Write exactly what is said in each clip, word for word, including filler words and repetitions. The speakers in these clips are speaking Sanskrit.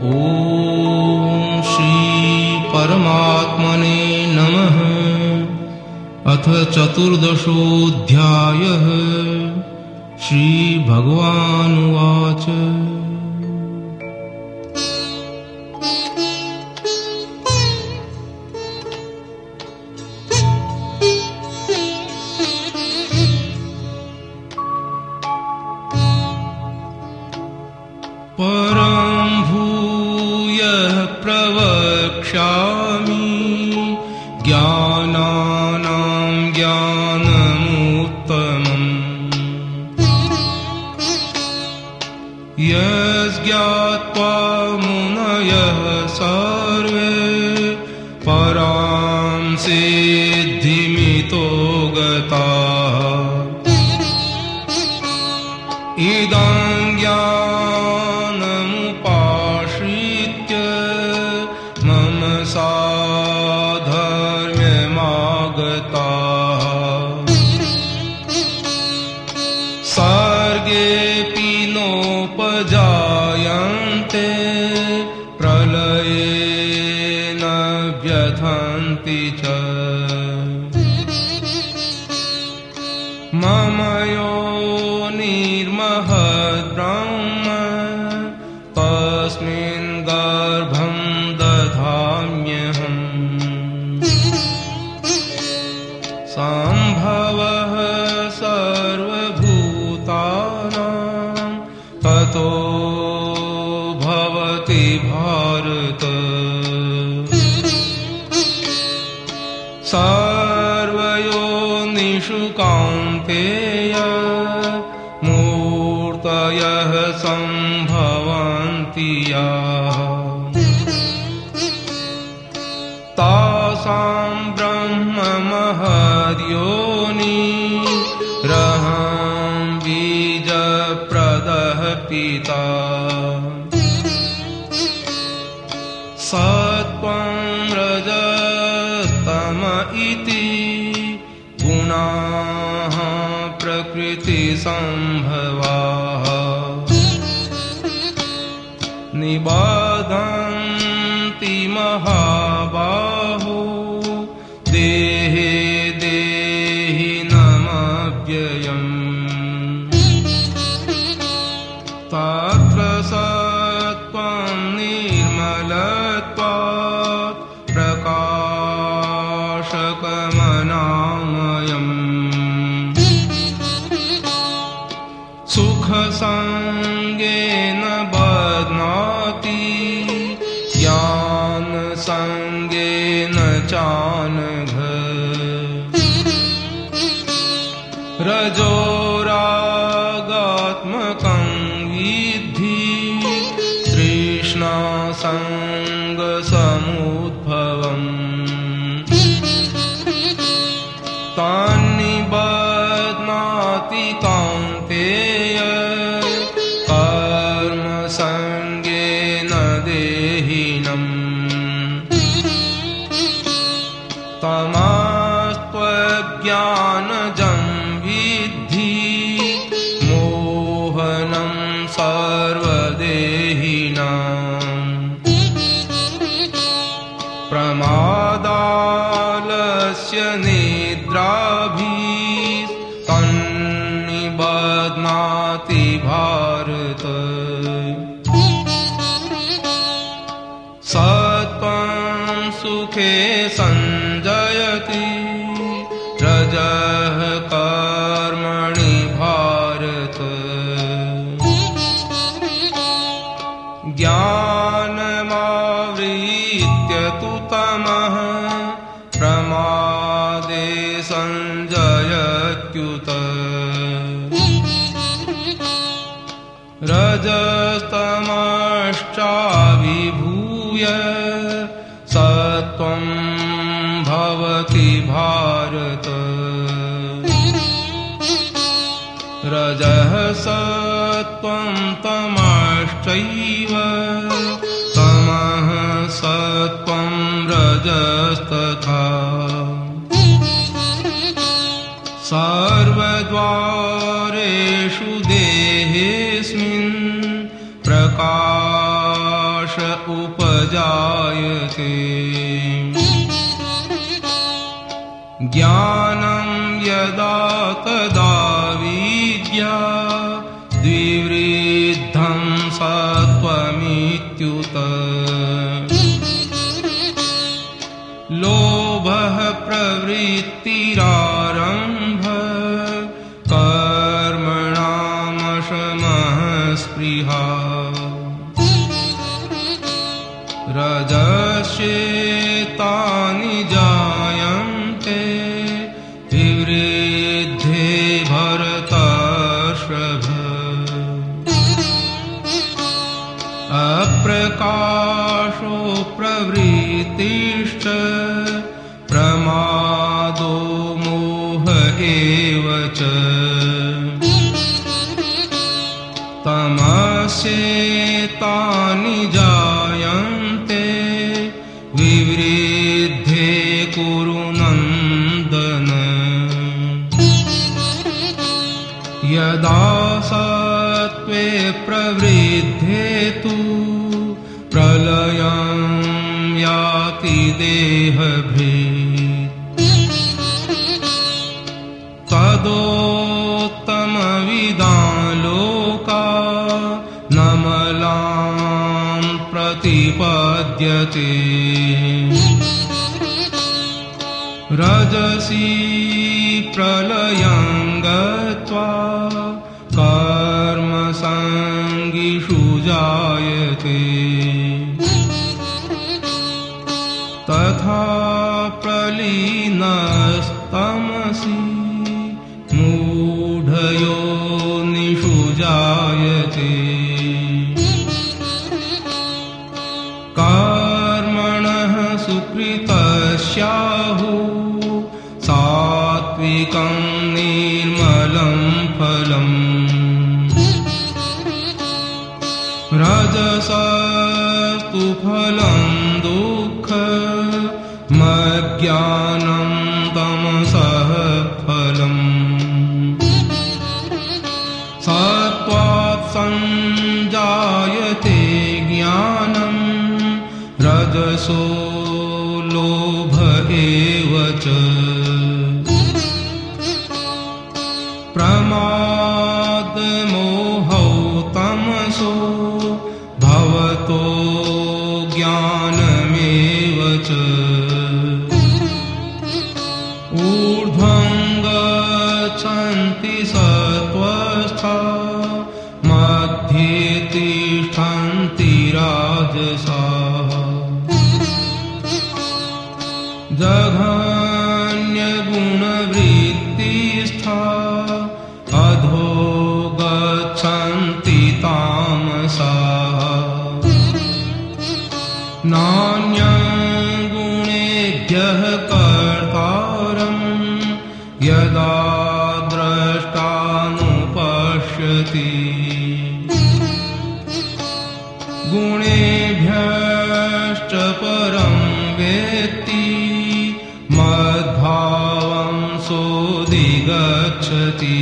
ॐ श्री परमात्मने नमः। अथ चतुर्दशोऽध्यायः। श्री भगवानुवाच। परं भूयः प्रवक्ष्यामि ज्ञानानां ज्ञानमुत्तमम्। यज्ञात्वा मुनयः सर्वे परां सिद्धिमितो गताः। इदं ज्ञानमुपाश्रित्य मम साधर्म्यमागताः। सर्गेऽपि नोपजायन्ते प्रलये न व्यथन्ति च। मम योनिर्महद्ब्रह्म तस्मिन् गर्भं दधाम्यहम्। सम्भवः सर्वभूतानां ततो भवति भारत। सर्वयोनिषु कौन्तेय मूर्तयः सम्भवन्ति याः। तासां ब्रह्म महद्योनिरहं बीजप्रदः पिता। सत्त्वं रजस्तम इति गुणाः प्रकृतिसम्भवाः। निबध्नन्ति महाबाहो देहे देहिनमव्ययम्। तत्र सत्त्वं निर्मलत्वात् प्रकाशकमनामयम्। सुखसंगेन बध्नाति ज्ञानसंगेन चानघ। रजोरागात्मकं विद्धि तृष्णासङ्गसमुद्भवम्। तन्निबध्नाति कौन्तेय कर्मसंगेन देहिनम्। तमस्त्वज्ञानजं विद्धि मोहनं सर्वदेहिनाम्। प्रमादालस्य निद्राभिः तन्निबध्नाति भारत। सत्त्वं सुखे संजयति रजः कर्मणि भारत। ज्ञानमावृत्य तु तमः प्रमादे संजयत्युत। रजस्तमश्चाभिभूय सत्त्वं भवति भारत। रजः सत्त्वं तमश्चैव तमः सत्त्वं रजस्तथा। सर्वद्वारेषु देहेऽस्मिन् प्रकाश जायते ज्ञानं यदा तदा विद्या द्विवृद्धं सत्त्वमित्युत लोभः प्रवृत्तिरारम्भः कर्मणामशमः स्पृहा रजस्येतानि जायन्ते विवृद्धे भरतर्षभ अप्रकाशो प्रवृत्तिश्च प्रमादो मोह एव च तमस्येतानि जायन्ते विवृद्धे कुरु नन्दन यदा सत्त्वे प्रवृद्धे तु प्रलयं याति देहभृत् तदोत्तमविदान् लोकान् नमलान् प्रतिपद्यते रजसि प्रलयं गत्वा कर्मसङ्गिषु जायते तथा प्रलीनस्तमसि मूढयोनिषु जायते कर्मणः सुकृतस्याहुः सात्विकं निर्मलं फलम् रजसस्तु फलं दुःखमज्ञानं तमसः फलम् सत्त्वात् संजायते ज्ञानं रजसो लोभ एव च प्रमादमोहौ तमसो भवतो ज्ञानमेव च ऊर्ध्वं गच्छन्ति सत्त्वस्था मध्ये तिष्ठन्ति राजसाः जघन्यगुणवृत्तिस्था अधो गच्छन्ति तामसाः नान्यं गुणेभ्यः कर्तारं यदा द्रष्टानुपश्यति गुणेभ्यश्च परं वेत्ति मद्भावं सोऽधिगच्छति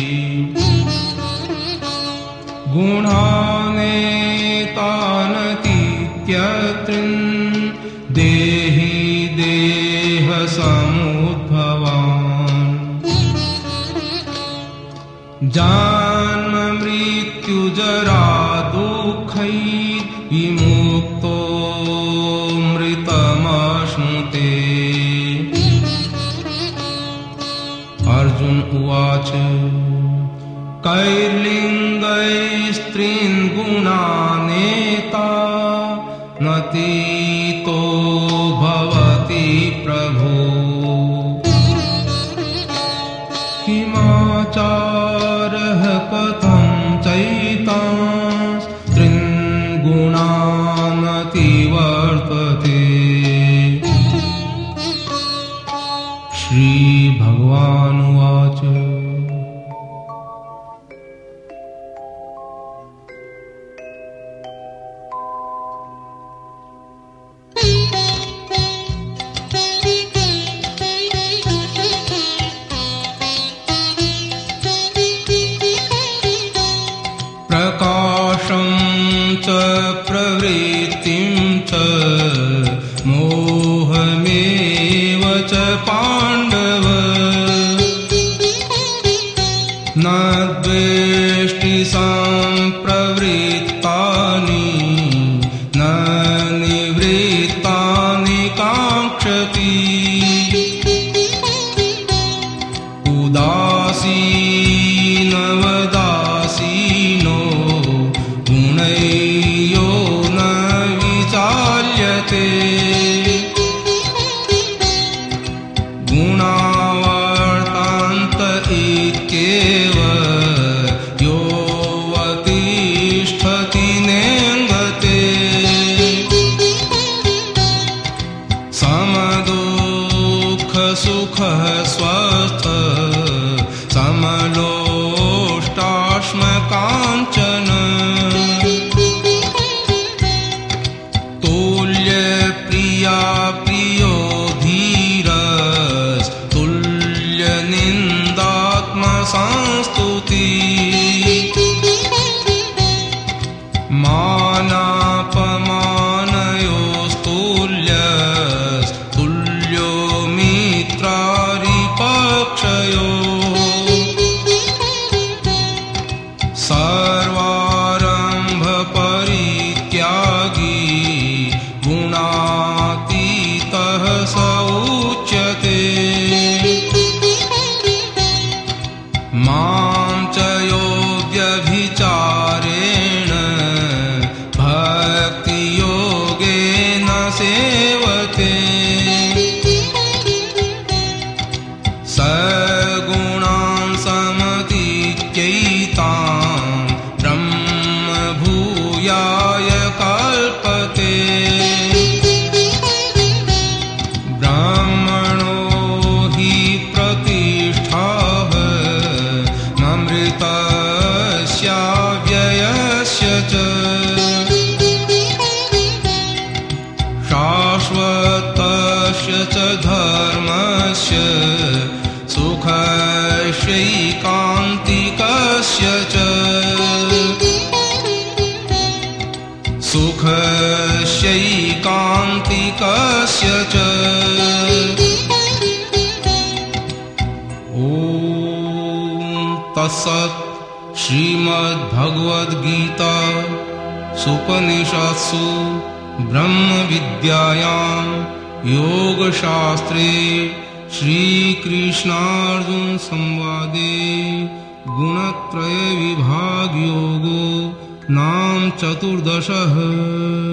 गुणानेतानतीत्यत्रिन् देहि देहसमुद्भवान् जन्म मृत्युजरा दुःखै विमुक्तो मृतमश्नुते अर्जुन उवाच कैर्लिङ्गैस्त्रीन् गुणानेता नतीतो भवति प्रभो किमाचारः कथं चैतांस्त्रीन् गुणानतिवर्तते श्रीभगवानुवाच प्रकाशं च प्रवृत्तिं च सुखः स्वस्थः समलोष्टाश्मकाञ्चन तुल्यप्रिया प्रियो धीरस् तुल्यनिन्दात्मसंस्तुति मानापमानयोस्तुल्यस् तुल्यो मित्रारिपक्षयो सर्वारम्भपरित्यागी गुणातीतः स उच्यते मां च यो व्यभिचारेण भक्तियोगेन सेवते सगुणान् समतीत्यैतान् ब्रह्म भूयाय कल्पते ब्राह्मणो हि प्रतिष्ठाः ममृतस्याव्ययस्य च शाश्वतस्य च धर्मस्य सुखस्यैकान्तिकस्य च सुखस्यैकान्तिकस्य च ॐ तत्सत् श्रीमद्भगवद्गीता उपनिषत्सु ब्रह्मविद्यायां योगशास्त्रे श्रीकृष्णार्जुन संवादे गुणत्रय विभाग योगो नाम चतुर्दशः।